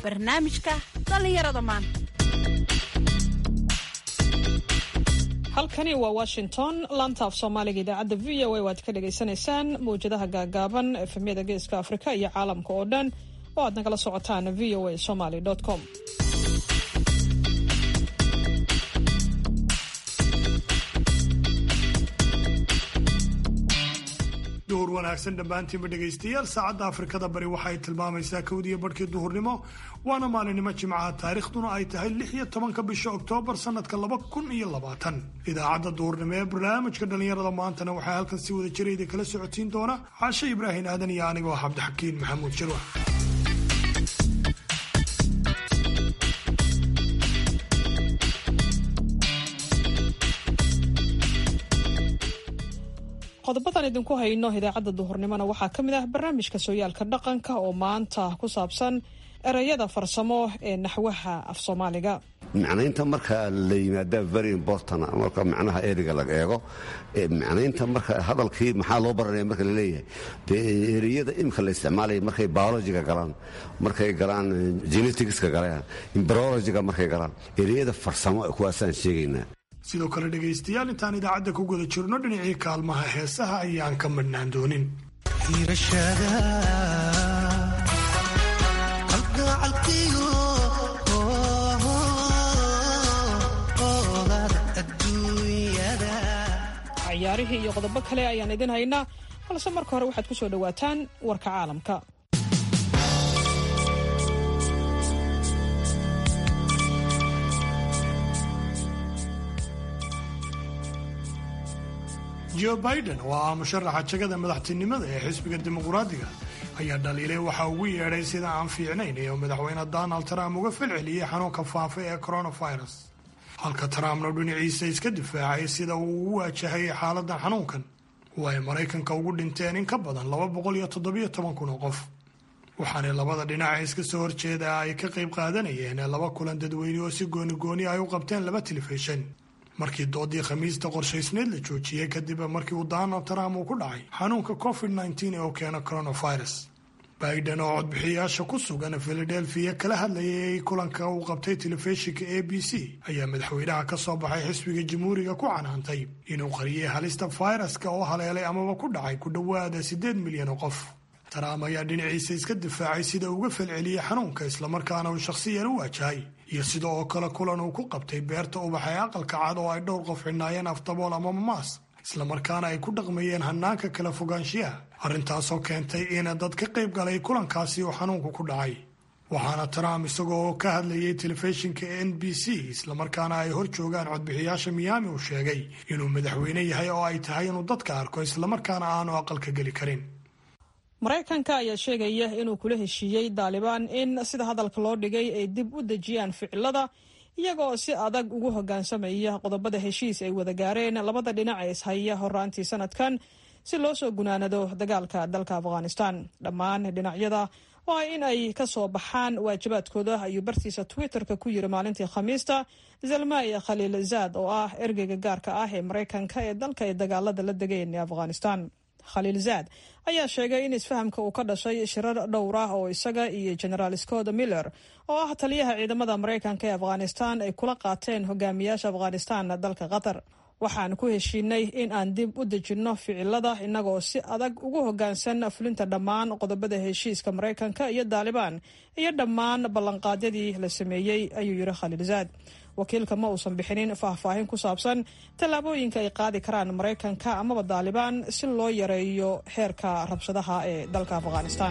barnaamijka dhallinyarada maanta. halkani waa Washington, laanta af Soomaaliga idaacadda VOA waad ka dhageysanaysaan mawjadaha gaagaaban efemyada geeska Afrika iyo caalamka oo dhan oo aad nagala socotaan voasomali.com. duhur wanaagsan dhammaantiinba dhegaystayaal saacadda Afrikada bari waxay tilmaamaysaa 1:00 duhurnimo waana maalinimo Jimcaha taariikhduna ay tahay 16 bisha Oktoobar sanadka 2020 idaacadda duhurnimo ee barnaamijka dhalinyarada maantana waxaa halkan si wada jireeda kala socotiin doona Caasha Ibraahin Aadan iyo anigoo Cabdixakiin Maxamuud Jirwa. qodobadan idinku hayno idaacadda duhurnimona waxaa ka mid ah barnaamijka sooyaalka dhaqanka oo maanta ku saabsan erayada farsamo ee naxwaha af Soomaaliga. macnaynta marka la yimaado very important marka macnaha eriga laga eego macnaynta marka hadalkii maxaa loo baranaya marka la leeyahay erayada imka la isticmaalay markay biology-ga galaan markay galaan genetics-ka galaan embryology-ga markay galaan erayada farsamo kuwaasaan sheegaynaa. sidoo kale dhegaystayaal intaan idaacadda ku guda jirno dhinacii kaalmaha heesaha ayaan ka madhnaan doonin. ciyaarihii iyo qodobo kale ayaan idin haynaa balse marka hore waxaad ku soo dhawaataan warka caalamka. Joe Biden oo ah musharaxa jagada madaxtinimada ee xisbiga dimuqraadiga ayaa dhaliilay waxa ugu yeedhay sida aan fiicnayn ee madaxweyne Donald Trump uga falceliyay xanuunka faafa ee coronavirus. halka Trumpna dhinaciisa iska difaacay sida uu ugu waajahay xaaladda xanuunkan oo ay Mareykanka ugu dhinteen in ka badan 217,000 oo qof. waxaana labada dhinac iska soo horjeeda ay ka qayb qaadanayeen laba kulan dadweyne oo si gooni ay u qabteen laba telefishan. markii doodii Khamiista qorshaysneed la joojiyay kadib markii uu Donald Trump uu ku dhacay xanuunka COVID-19 ee keena coronavirus. Biden oo codbixiyaasha ku sugan Philadelphia kala hadlayay kulanka uu qabtay telefishinka ABC ayaa madaxweynaha ka soo baxay xisbiga Jamhuuriga ku canaantay inuu qariyay halista fayraska oo haleelay amaba ku dhacay ku dhawaada 8 milyan oo qof. Trump ayaa dhinaciisa iska difaacay sida uga falceliyay xanuunka islamarkaana uu shakhsiyan u waajahay iyo sidoo oo kale kulan uu ku qabtay beerta ubaxa ee aqalka cad oo ay dhowr qof xidhnaayeen afdabool ama maas islamarkaana ay ku dhaqmayeen hanaanka kala fogaanshiyaha arrintaasoo keentay in dad ka qayb galay kulankaasi uu xanuunku ku dhacay. waxaana Trump isagoo ka hadlayay telefishinka NBC islamarkaana ay hor joogaan codbixiyaasha Miami uu sheegay inuu madaxweyne yahay oo ay tahay inuu dadka arko islamarkaana aanu aqalka geli karin. Mareykanka ayaa sheegaya inuu kula heshiiyey Taliban in sida hadalka loo dhigay ay dib u dejiyaan ficilada iyagoo si adag ugu hoggaansamaya qodobada heshiis ay wada gaareen labada dhinac ee ishaya horaantii sanadkan si loo soo gunaanado dagaalka dalka Afghanistan. dhammaan dhinacyada waa in ay ka soo baxaan waajibaadkooda ayuu bartiisa Twitterka ku yiri maalintii Khamiista Zalmay Khalilzad oo ah ergeyga gaarka ah ee Mareykanka ee dalka ay dagaalada la degeen ee Afghanistan. Khalilzad ayaa sheegay in isfahamka uu ka dhashay shirar dhowr ah oo isaga iyo General Scott Miller oo ah taliyaha ciidamada Mareykanka ee Afghanistan ay kula qaateen hogaamiyaasha Afghanistan dalka Qatar. waxaan ku heshiinay in aan dib u dejinno ficilada inagoo si adag ugu hoggaansan fulinta dhammaan qodobada heshiiska Mareykanka iyo Taliban iyo dhammaan ballanqaadyadii la sameeyey ayuu yiri Khalilzad. wakiilka ma uusan bixinin faahfaahin ku saabsan tallaabooyinka ay qaadi karaan Mareykanka amaba Taliban si loo yareeyo heerka rabshadaha ee dalka Afghanistan.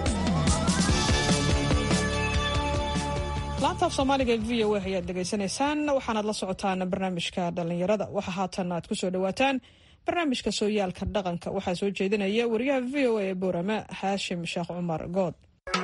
laanta af Soomaaliga VOA ayaad dhageysanaysaan waxaanaad la socotaan barnaamijka dhalinyarada. waxa haatan aad ku soo dhawaataan barnaamijka sooyaalka dhaqanka waxaa soo jeedinaya wariyaha VOA ee Boorama Haashim Sheekh Cumar Good.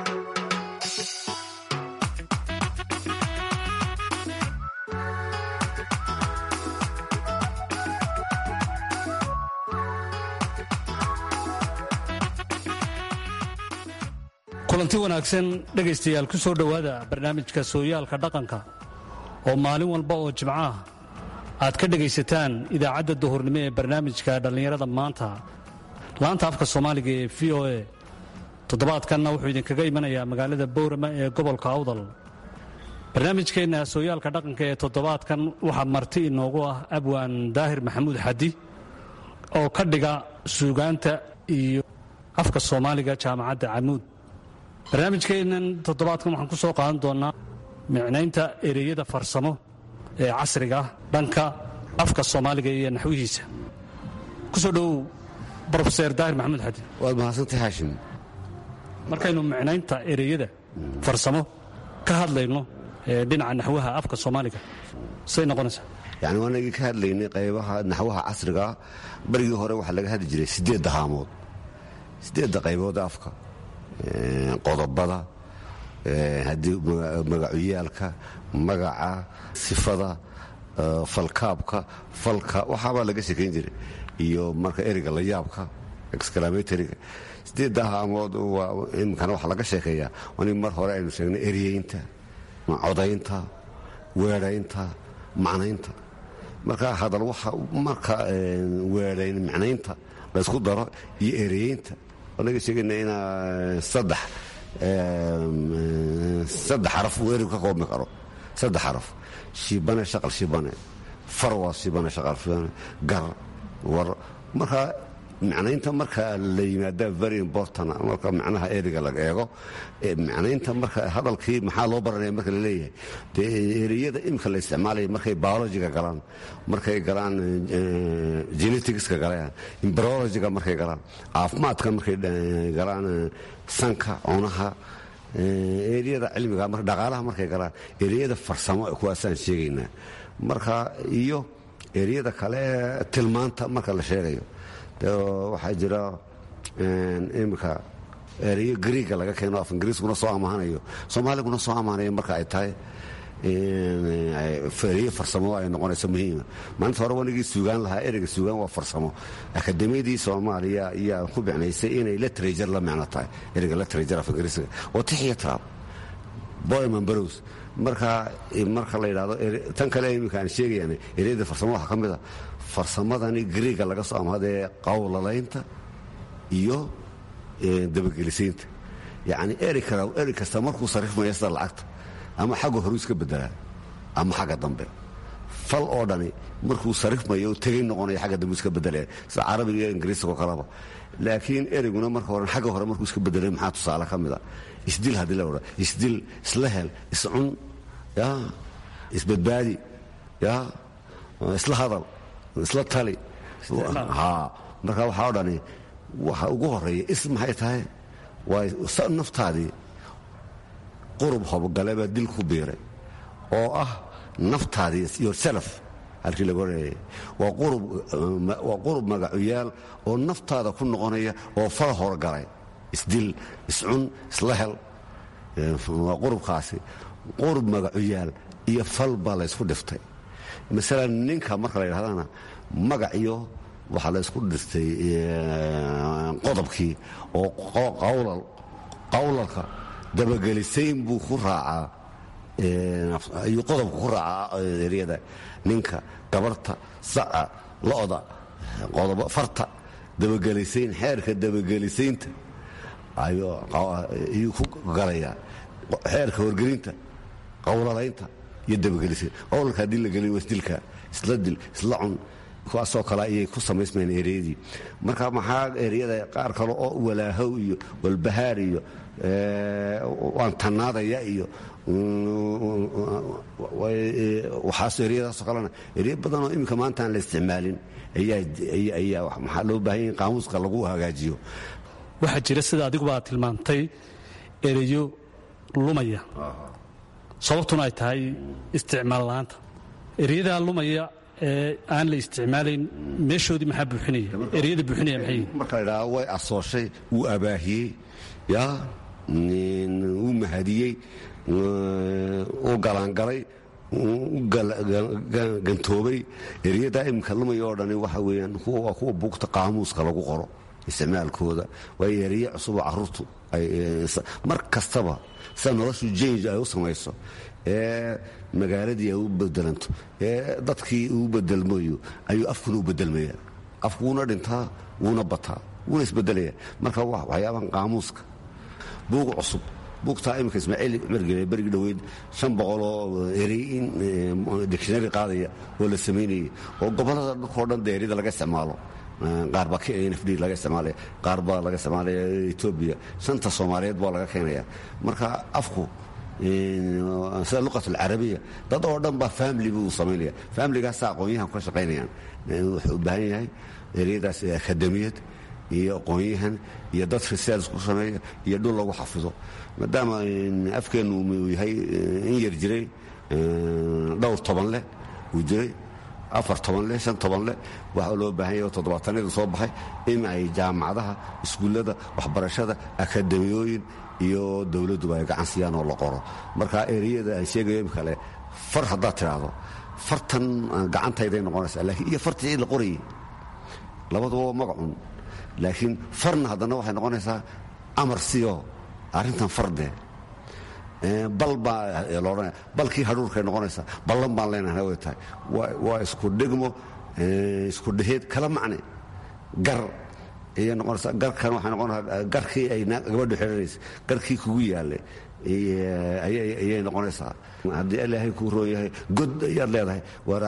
kulanti wanaagsan dhegaystayaal ku soo dhowaada barnaamijka sooyaalka dhaqanka oo maalin walba oo Jimcaha aad ka dhegaysataan idaacadda duhurnimo ee barnaamijka dhalinyarada maanta laanta afka Soomaaliga ee VOA toddobaadkanna wuxuu idinkaga imanayaa magaalada Boorama ee gobolka Awdal. barnaamijkeenna sooyaalka dhaqanka ee toddobaadkan waxaa marti inoogu ah abwaan daahir maxamuud xadi oo ka dhiga suugaanta iyo afka Soomaaliga jaamacadda Camuud. barnaamijkeennan toddobaadkan waxaan ku soo qaadan doonaa micnaynta ereyada farsamo ee casriga dhanka afka Soomaaliga iyo naxwihiisa. ku soo dhow Professor Daahir Maxamuud Xadi. waad mahadsantahay Haashim. markaynu micnaynta ereyada farsamo ka hadlayno dhinaca naxwaha afka Soomaaliga say noqonaysaa? yani waanagii ka hadlaynay qaybaha naxwaha casriga barigii hore waxaa laga hadli jiray 8 haamood 8 qaybood afka qodobada haddii magacuyaalka magaca sifada falkaabka falka waxaabaa laga sheekayn jiray iyo marka ereyga la yaabka exclamatoryga 8 haamood imkana waxaa laga sheekeeyaa wani mar hore aynu sheegnay ereyeynta codaynta weedhaynta macnaynta marka hadal waxa marka weedhayn macnaynta la isku daro iyo ereyeynta wanaga sheegayna in saddex xaraf weeru ka koobmi karo 3 xaraf shibane shaqal shibane farwa shibane shaqal shibane gar war marka macnaynta marka la yimaada very important marka macnaha ereyga laga eego macnaynta marka hadalkii maxaa loo baranaya marka la leeyahay ereyada imka la isticmaalay markay biologiga galaan markay galaan geneticska galaan embryologiga markay galaan caafimaadka markay galaan sanka cunaha ereyada cilmiga marka dhaqaalaha markay galaan ereyada farsamo kuwaasaan sheegaynaa marka iyo ereyada kale tilmaanta marka la sheegayo waxaa jira imika ereyo Greega laga keeno af Ingiriiskuna soo amahanayo Soomaaliguna soo amahanayo marka ay tahay ereyo farsamo ay noqonayso muhiima. maanta hore wanigii suugaan lahaa ereyga suugaan waa farsamo akademiyadii Soomaaliya ayaa ku bixinaysay inay literature la macno tahay ereyga literature af Ingiriisiga oo tixiya trap poem and prose marka la yiraahdo tan kale imika aan sheegayaan ereyada farsamo waxa kamid ah farsamadani Greega laga soo amaaday qowlalaynta iyo dabagelisiinta yani erey kasta markuu sarifmayo sida lacagta ama xagga hore iska bedelaa ama xagga dambe fal oo dhani markuu sarifmayo tagay noqonayo xagga dambe iska bedelaa sida Carabiga iyo Ingiriisiga kala laakiin ereyguna marka hore xagga hore markuu iska bedelay maxaa tusaale kamid ah isdil hadii la wada isdil isla hel iscun ya isbadbaadi ya isla hadal isla tali marka waxaa dhani waxa ugu horeeya maxay tahay waa naftaadii qurub hobgalaba dil ku biiray oo ah naftaadii yourself halkii lagu leeyahay waa qurub magacuyaal oo naftaada ku noqonaya oo fal horgalay isdil iscun isla hel waa qurubkaasi qurub magacuyaal iyo fal baa la isku dhiftay. masalan ninka marka la yidhahdana magac iyo waxaa la isku dhistay qodobkii oo qowlalka dabagelisayn buu ku raacaa ayuu qodobka ku raacaa ereyada ninka gabarta saca lo'da qodob farta dabagelisayn xeerka dabagelisaynta ayuu ku galayaa xeerka horgelinta qowlalaynta iyo dabagelisayn qowlalka haddii la geliyo wasdilka isla dil isla cun kuwaasoo kale ayay ku samaysmayeen ereyadii marka maxaa ereyada qaar kale oo walaahow iyo walbahaar iyo waan tanaadaya iyo waxaas ereyadaasoo kalena ereyo badan oo iminka maanta aan la isticmaalin ayaa maxaa loo baahan yahay qaamuuska lagu hagaajiyo. waxaa jira sida adiguba aad tilmaantay ereyo lumaya sababtuna ay tahay isticmaal la'aanta ereyadaa lumaya aan la isticmaalayn meeshoodii maxaa buuxinaya ereyada buuxinaya maxay marka la yidhaahdo way asooshay wuu abaahiyey yaa wuu mahadiyey wuu galaangalay wuu gantoobay ereyada imika lumaya oo dhani waxa weeyaan waa kuwa buugta qaamuuska lagu qoro isticmaalkooda waa ereye cusuboo carruurtu mar kastaba sida noloshu jange ay u samayso magaaladii ay u bedelanto dadkii uu bedelmayo ayuu afkuna u bedelmaya afku wuuna dhintaa wuuna bataa wuuna isbedelaya marka waxyaabahan qaamuuska buug cusub buugtaa iminka ismaaciil cumar gele berigi dhoweyd 500 oo erey in dictionary qaadaya oo la samaynayay oo gobollada dhulkoo dhan deerida laga isticmaalo qaar baa KNFD laga isticmaalaya qaar baa laga isticmaalaya Ethiopia shanta Soomaaliyeed baa laga keenaya marka afku sida luqadda carabiga dad oo dhan baa family buu sameeyaa family-gaas aqoonyahan ka shaqeynayaan wuxuu u baahan yahay ereyadaas akademiyad iyo aqoonyahan iyo dad research ku sameeya iyo dhul lagu xafido maadaama afkeenu uu yahay in yar jiray dhowr toban leh uu jiray 4 leh 5 leh waxa loo baahan yahay 70 soo baxay in ay jaamacadaha iskuulada waxbarashada akademiyooyin iyo dawladdu ay gacan siiyaan oo la qoro marka ereyada ay sheegayeen kale far hadda tiraado fartan gacantayday noqonaysaa laakiin iyo fartii la qorayay labaduba magacuun laakiin farna haddana waxay noqonaysaa amar siyo arrintan farde balba loorana balkii hadhuurkay noqonaysaa ballan baan leenahay way tahay waa isku dhigmo isku dhaheed kala macne gar iyo noqonaysaa garkan waxay noqonaysaa garkii ay gabadhu xidhanaysa garkii kugu yaalay ayay noqonaysaa haddii ilaahay kuu roon yahay god ayaad leedahay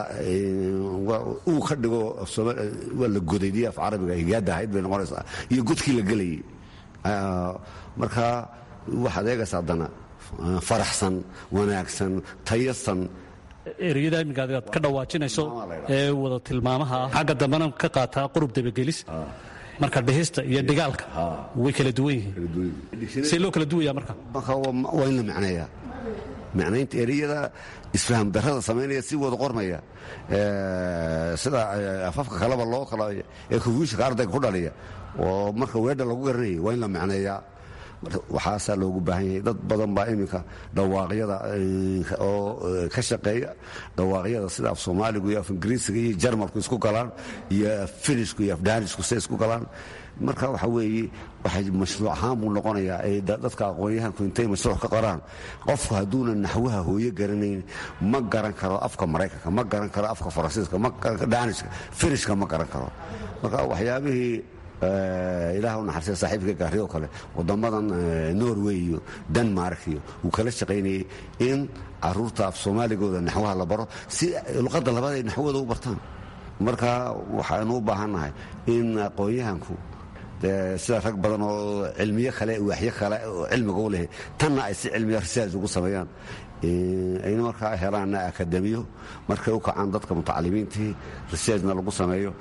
uu ka dhigo waa la godaydiya af carabiga higaada ahayd bay noqonaysaa iyo godkii la gelayay marka waxaad eegaysaa haddana faraxsan wanaagsan tayasan ereyada iminka aad ka dhawaajinayso ee wada tilmaamaha xagga dambana ka qaataa qurub dabagelis marka dhihista iyo dhigaalka way kala duwan yihiin si loo kala duwaya marka waa in la macneeyaa macnaynta ereyada isfaham darrada samaynaya si wada qormaya sida afafka kaleba loo kala ee confusionka ardayga ku dhaliya oo marka weedha lagu garanayay waa in la macneeyaa waxaasaa loogu baahan yahay dad badan baa iminka dhawaaqyada oo ka shaqeeya dhawaaqyada sida af soomaaligu iyo af ingiriisiga iyo jarmalku isku galaan iyo af finishku iyo af daanishku say isku galaan marka waxa weeye waxay mashruuc ahaan buu noqonayaa ay dadka aqoonyahanku intay mashruuc ka qoraan qofku hadduuna naxwaha hooyo garanayn ma garan karo afka maraykanka ma garan karo afka faransiiska ma garan karo daanishka finishka ma garan karo marka waxyaabihii ilaah u naxariistay saaxiibka gaariyo kale wadamadan Norway iyo Denmark iyo uu kala shaqeynayay in caruurta af Soomaaligooda naxwaha la baro si luqadda labaad ay naxwada u bartaan marka waxaanu u baahanahay in aqoonyahanku sida rag badan oo cilmiye kale waxyo kale oo cilmiga u leh tanna ay si cilmiye research ugu sameeyaan ayna marka helaan akademiyo marka uu kacaan dadka mutacalimiintii researchna lagu sameeyo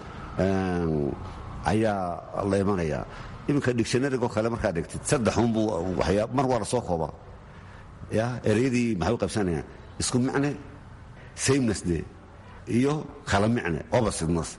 ayaa la imanayaa iminka dictionary-go kale markaad dhigtid saddexunbuu mar waa la soo koobaa ya ereyadii maxay u qaybsanayaan isku micne sameness de iyo kala micne oppositeness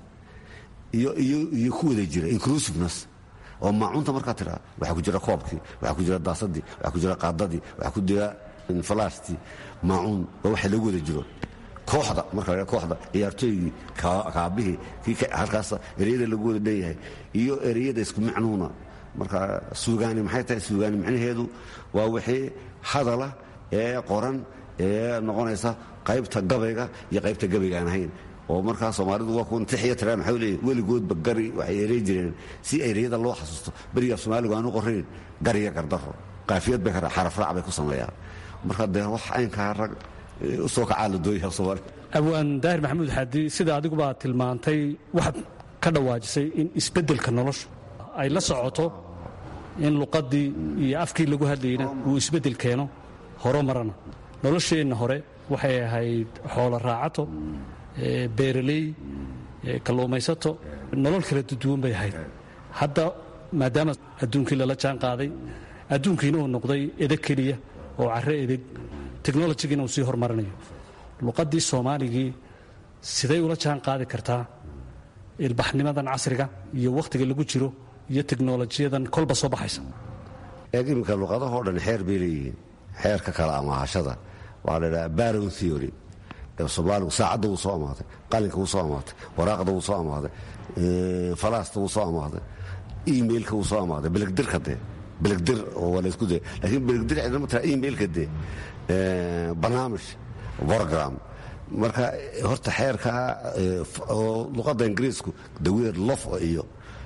iyo ku wada jira inclusiveness oo maacunta markaad tiraa waxaa ku jira koobkii waxaa ku jira daasadii waxaa ku jira qaadadii waxaa ku jira falaastii maacuun oo waxa lagu wada jiro kooxda marka la kooxda ciyaartooygii kaabihii kii halkaas ereyada lagu wada leeyahay iyo ereyada isku macnuuna marka suugaani maxay tahay suugaani macnaheedu waa wixii hadala ee qoran ee noqonaysa qaybta gabayga iyo qaybta gabayga aan ahayn oo markaa Soomaalidu waa kuwan tixiya tiraan maxay leeyihiin weligoodba gari waxay erey jireen si ereyada loo xasuusto bariga Soomaaligu aanu qorin gariya gardaro qaafiyad bay xaraf raac bay ku sameeyaan marka de wax aynka rag soo kacaal dooyay Soomaali abwaan daahir maxamuud xadi sida adigu baa tilmaantay waxaad ka dhawaajisay in isbedelka nolosha ay la socoto in luqadii iyo afkii lagu hadlayna uu isbedel keeno horumarana nolosheenna hore waxay ahayd xoolo raacato beeraley kalluumaysato nolol kala duwan bay ahayd hadda maadaama adduunkii lala jaan qaaday adduunkiina uu noqday edeg keliya oo carre edeg technology-giina uu sii horumarinayo luqaddii soomaaligii siday ula jaan qaadi kartaa ilbaxnimadan casriga iyo wakhtiga lagu jiro iyo teknolojiyadan kolba soo baxaysa iminka luqadahoo dhan xeer bay leeyihiin xeerka kala amaahashada waxaa la idhaha baron theory soomaaligu saacadda wuu soo amaaday qalinka wuu soo amaaday waraaqda wuu soo amaaday falaasta wuu soo amaaday emailka wuu soo amaaday belegdirka dee belegdir oo waa laysku daya laakiin belegdir cidna ma tira emailka dee barnaamij program marka horta xeerka oo luqadda ingiriisku the word love iyo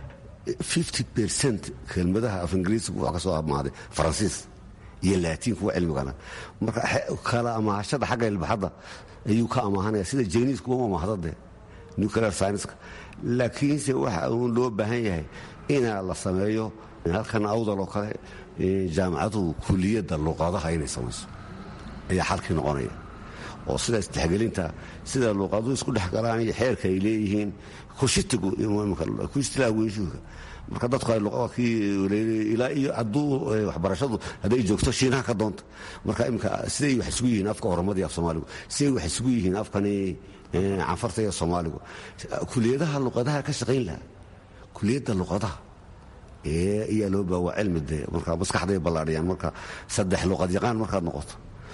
50% kelmadaha af ingiriisiga wuxuu ka soo amaaday faransiis iyo laatiin kuwa cilmigana marka kala amaahashada xagga ilbaxadda ayuu ka amaahanaya sida jiniis kuwa amaahadade nuclear science laakiinse waxa uu loo baahan yahay inaa la sameeyo halkan awdal oo kale jaamacadu kuliyadda luqadaha inay samayso ayaa xalkii noqonaya oo sida istixgelinta sida luqaduhu isku dhex galaan iyo xeerka ay leeyihiin kushitigu ku istilaaweyshuga marka dadku ay luqadkii ilaa iyo hadduu waxbarashadu hadday joogto shiinaha ka doonta marka imika siday wax isugu yihiin afka oromadii af soomaaligu siday wax isugu yihiin afkani canfarta iyo soomaaligu kuliyadaha luqadaha ka shaqayn lahaa kuliyadda luqadaha ayaa loo baawa cilmi dee marka maskaxday ballaadhiyaan marka 3 luqad yaqaan markaad noqoto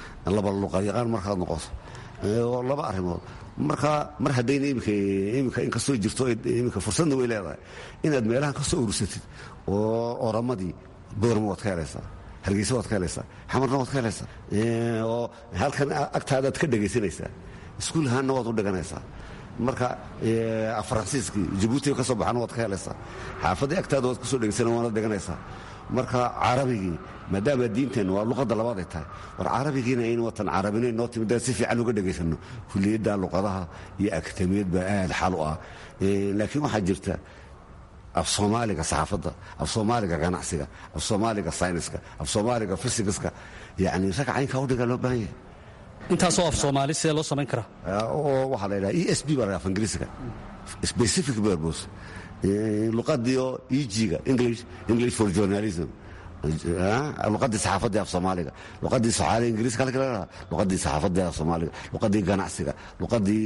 2 luqad yaqaan markaad noqoto oo 2 arrimood marka mar haddayna imika in kasoo jirto imika fursadna way leedahay inaad meelahan ka soo urursatid oo oramadii boorma waad ka helaysaa hargeysa waad ka helaysaa xamarna waad ka helaysaa oo halkan agtaadaad ka dhegaysanaysaa iskuul ahaanna waad u dhiganaysaa marka faransiiskii jabuuti ka soo baxana waad ka helaysaa xaafadii agtaada waad kusoo dhegaysana waana dhiganaysaa marka carabigii maadaama diinteenna waa luqadda labaad ay tahay war carabigiina in watan carabina noo timid si fiican uga dhegaysanno kuliyadda luqadaha iyo akademiyad baa aad xal u ah laakiin waxaa jirta af soomaaliga saxaafadda af soomaaliga ganacsiga af soomaaliga sayniska af soomaaliga fisigiska yacni ragca caynkaa u dhigaa loo baahan yahay intaasoo af soomaali sidee loo samayn karaa oo waxaa la yidhaha ESB baa la af ingiriisiga specific purpose luqadii oo EG-ga English for journalism luqadii saxaafadda af soomaaliga luqadii soomaaliga ingiriiska halka laga luqadii saxaafadda af soomaaliga luqadii ganacsiga luqadii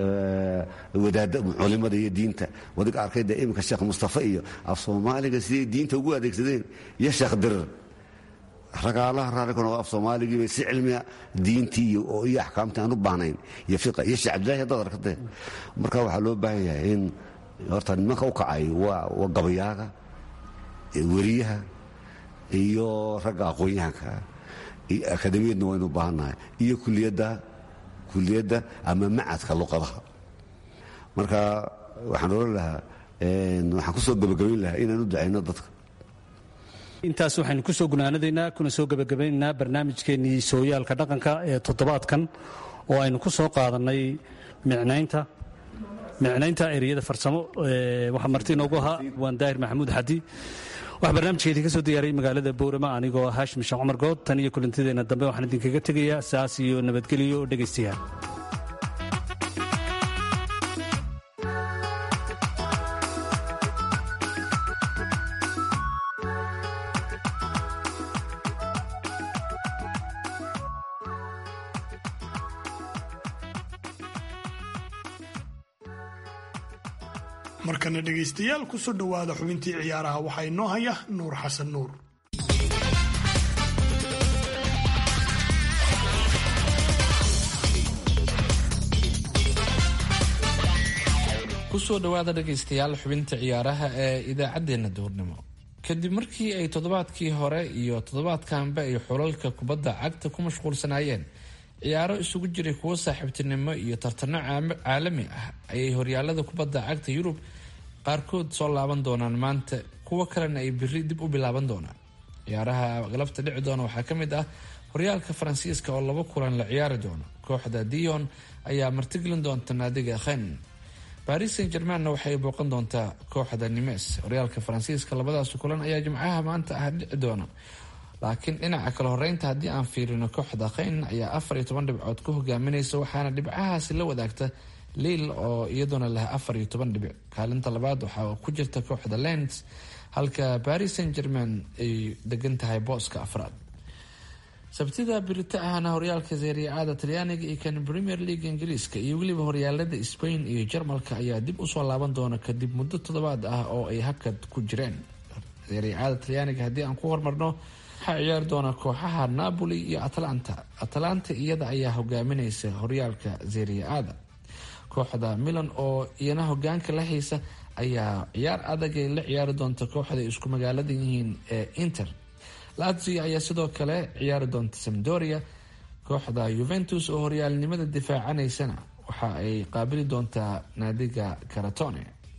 wadaadda culimada iyo diinta wadiga arkayda imika sheekh mustafa iyo af soomaaliga sidii diinta ugu adeegsadeen iyo sheekh dirir ragaalaha raalikuna af soomaaligii bay si cilmiga diintii iyo axkaamtii aan u baahnayn iyo fiqa iyo sheekh cabdillaahi haddaad arkatee marka waxaa loo baahan yahay in horta nimanka u kacay waa gabayaaga weriyaha iyo ragga aqoon-yahanka akademiyadna waynu baahannahay iyo kuliyadda ama macadka luqadaha marka waxaan oran lahaa waxaan ku soo gebagabayn lahaa inaan u ducayno dadka intaas waxaynu ku soo gunaanadaynaa kuna soo gebagabaynaynaa barnaamijkeennii sooyaalka dhaqanka ee toddobaadkan oo aynu ku soo qaadannay micnaynta ereyada farsamo waxaa marti inoogu ahaa waan daahir maxamuud xadi waxaa barnaamijkeedii ka soo diyaariyey magaalada boorama anigoo haashim sheekh cumar good tan iyo kulantideenna dambe waxaan idinkaga tegayaa saas iyo nabadgelyo oo dhegaystayaal markana dhegaystayaal ku soo dhowaada xubintii ciyaaraha waxaa inoo haya nuur xasan nuur kusoo dhowaada dhegaystayaal xubinta ciyaaraha ee idaacaddeenna duurnimo kadib markii ay toddobaadkii hore iyo toddobaadkanba ay xulalka kubadda cagta ku mashquulsanaayeen ciyaaro isugu jiray kuwo saaxiibtinimo iyo tartano caalami ah ayay horyaalada kubadda cagta yurub qaarkood soo laaban doonaan maanta kuwo kalena ay biri dib u bilaaban doonaan ciyaaraha galabta dhici doona waxaa ka mid ah horyaalka faransiiska oo 2 kulan la ciyaari doono kooxda Dion ayaa martigelin doonta naadiga Rennes Paris Saint-Germain waxay booqan doontaa kooxda Nimes horyaalka faransiiska labadaas kulan ayaa jimcaha maanta ah dhici doona laakiin dhinaca kale horeynta haddii aan fiirino kooxda Rennes ayaa 14 dhibcood ku hogaaminaysa waxaana dhibcahaasi la wadaagta Lille oo iyaduna leh 14 dhibic kaalinta labaad waxaa ku jirta kooxda Lens halka Paris Saint-Germain ay degan tahay booska afraad sabtida birita ahna horyaalka Serie A Talyaaniga iyo kan Premier League Ingiriiska iyo waliba horyaalada Spain iyo Jarmalka ayaa dib u soo laaban doona kadib muddo toddobaad ah oo ay hakad ku jireen Serie A Talyaaniga haddii aan ku hormarno waxaa ciyaari doona kooxaha Napoli iyo Atalanta iyada ayaa hogaaminaysa horyaalka Serie A kooxda Milan oo iyana hogaanka la haysa ayaa ciyaar adag ay la ciyaari doonta kooxda isku magaalada yihiin ee Inter Lazio ayaa sidoo kale ciyaari doonta Sampdoria kooxda Juventus oo horyaalnimada difaacanaysana waxa ay qaabili doontaa naadiga Crotone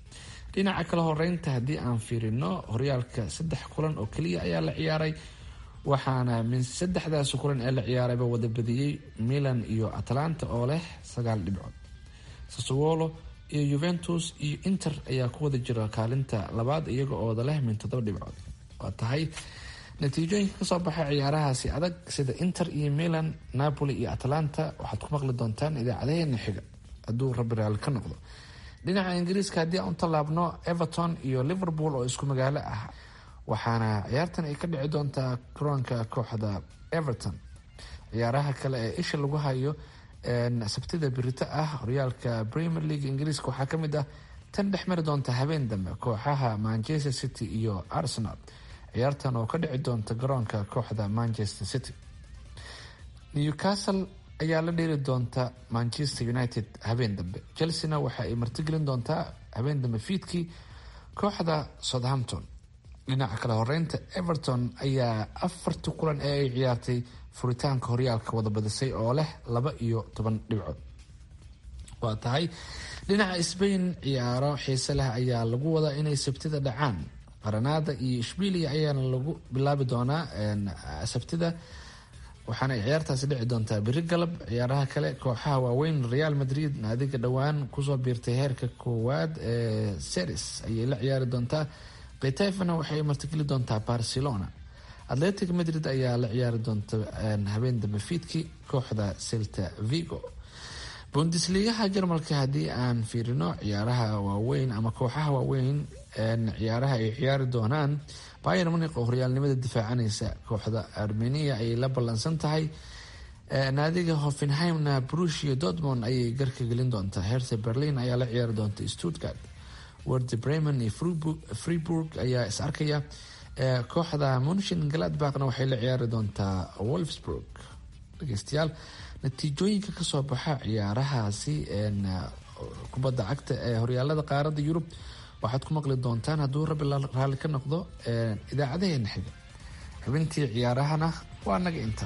dhinaca kala horeynta haddii aan fiirino horyaalka 3 kulan oo keliya ayaa la ciyaaray, waxaana min 3daas kulan ee la ciyaarayba wada badiyey Milan iyo Atalanta oo leh 9 dhibcood. Sassuolo iyo Juventus iyo Inter ayaa ku wada jira kaalinta labaad iyaga oo leh min 7 dhibcood. waa tahay natiijooyinka kasoo baxay ciyaarahaasi adag sida Inter iyo Milan, Napoli iyo Atalanta waxaad ku maqli doontaan idaacadeena xiga hadduu rabbi raali ka noqdo. dhinaca Ingiriiska haddii aan tallaabno, Everton iyo Liverpool oo isku magaalo ah, waxaana ciyaartan ay ka dhici doontaa garoonka kooxda Everton. ciyaaraha kale ee isha lagu hayo sabtida birita ah horyaalka Premier League Ingiriiska waxaa ka mid ah tan dhex mari doonta habeen dambe kooxaha Manchester City iyo Arsenal, ciyaartan oo ka dhici doonta garoonka kooxda Manchester City. Newcastle ayaa la dheeri doonta Manchester United habeen dambe. Chelsea waxa ay martigelin doontaa habeen dambe fiidkii kooxda Southampton. dhinaca kale horeynta, Everton ayaa 4 kulan ee ay ciyaartay furitaanka horyaalka wada badisay oo leh 12 dhibcood. waa tahay dhinaca Spain, ciyaaro xiise leh ayaa lagu wadaa inay sabtida dhacaan. Granada iyo Ishbiiliya ayaana lagu bilaabi doonaa sabtida, waxaana ciyaartaasi dhici doontaa biri galab. ciyaaraha kale kooxaha waaweyn Real Madrid, naadiga dhowaan kusoo biirtay heerka koowaad ee Series, ayay la ciyaari doontaa. Getafe waxay martigeli doontaa Barcelona. Athletic Madrid ayaa la ciyaari doonta habeen dambe fiidkii kooxda Celta Vigo. Bundesligaha Jarmalka haddii aan fiirino ciyaaraha waaweyn ama kooxaha waaweyn ciyaaraha ay ciyaari doonaan, Bayern Munich oo horyaalnimada difaacanaysa kooxda Armenia ayay la ballansan tahay. naadiga Hoffenheimna Borussia Dortmund ayay garka gelin doontaa. Hertha Berlin ayaa la ciyaari doonta Stuttgart. Werder Bremen iyo Freiburg ayaa is arkaya. kooxda Mönchengladbachna waxay la ciyaari doontaa Wolfsburg. dhegeystayaal, natiijooyinka kasoo baxa ciyaarahaasi kubadda cagta ee horyaalada qaaradda Yurub waxaad ku maqli doontaan hadduu rabbi raali ka noqdo idaacadaheena xiga. xubintii ciyaarahana waa naga inta.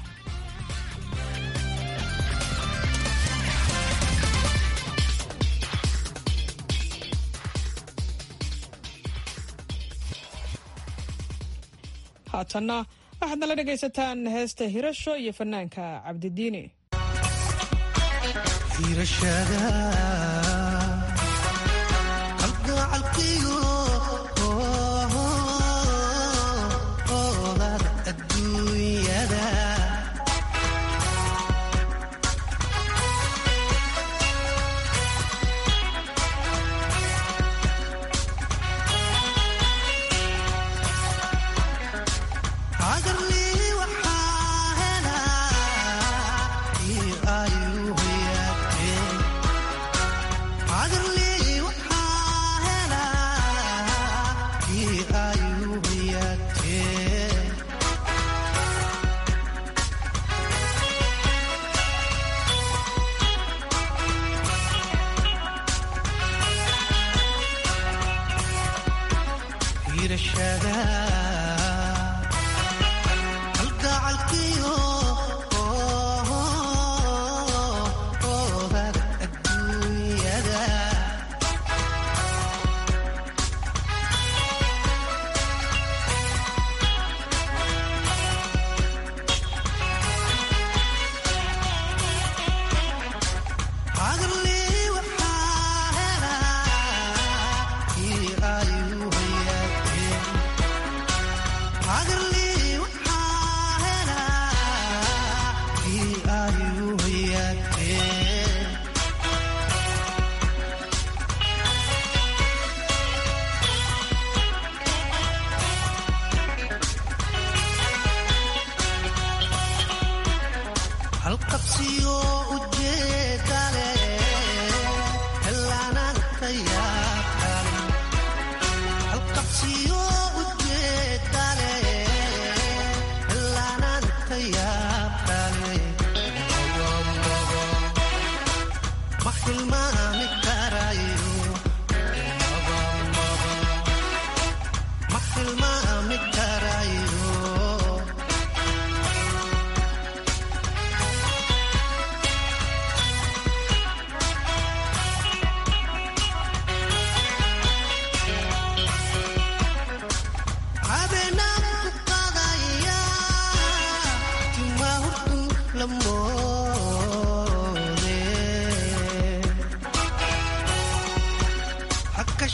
haatanna waxaad nala dhegaysataan heesta Hirasho iyo fanaanka Cabdidiini.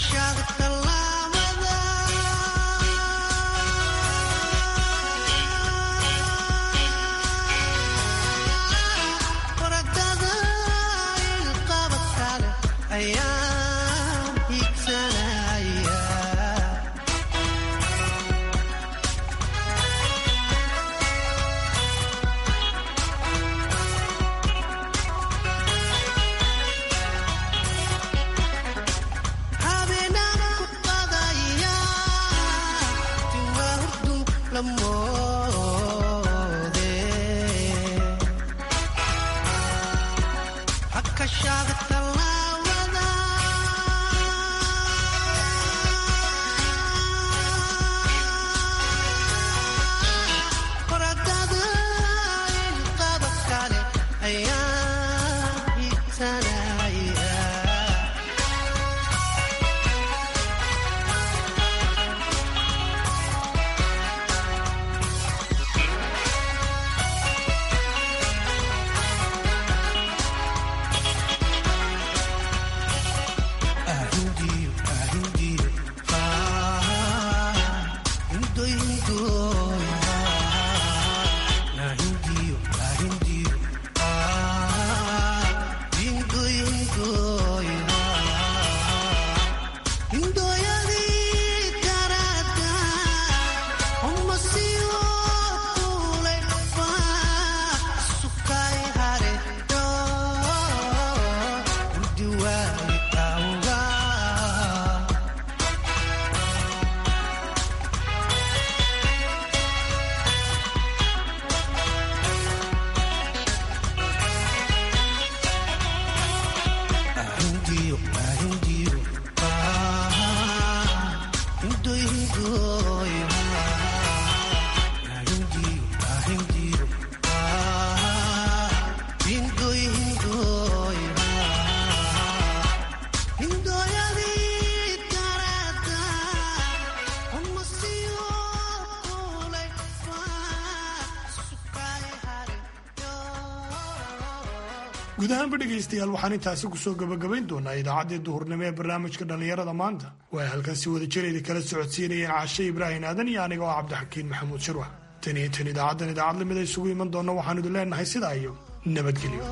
guud ahaanba dhegaystayaal waxaan intaasi kusoo gabagabayn doonaa idaacaddii duhurnimo ee barnaamijka dhallinyarada maanta waa halkan si wada jireeda kala socodsiinayeen cashe ibraahin aadan iyo aniga oo cabdixakiin maxamuud shirwax tan iyo tan idaacaddan idaacad lamid a isugu iman doonna waxaan idin leenahay sidaa iyo nabadgelyo.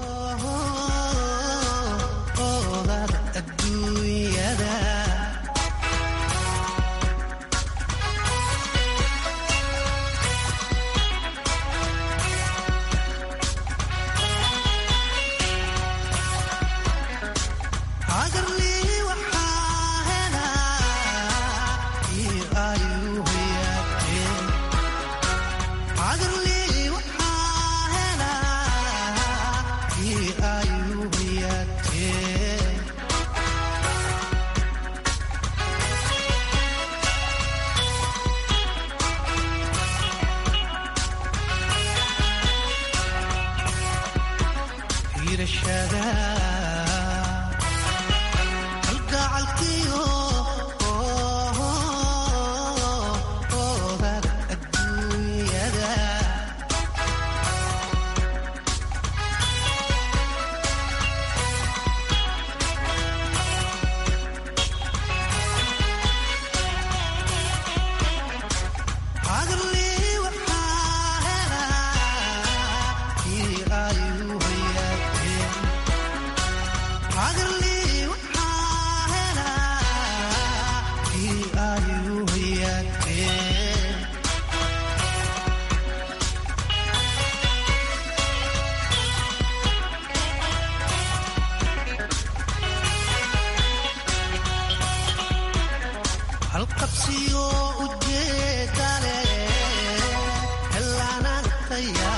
halqabsiyo ujeedale helaanantaya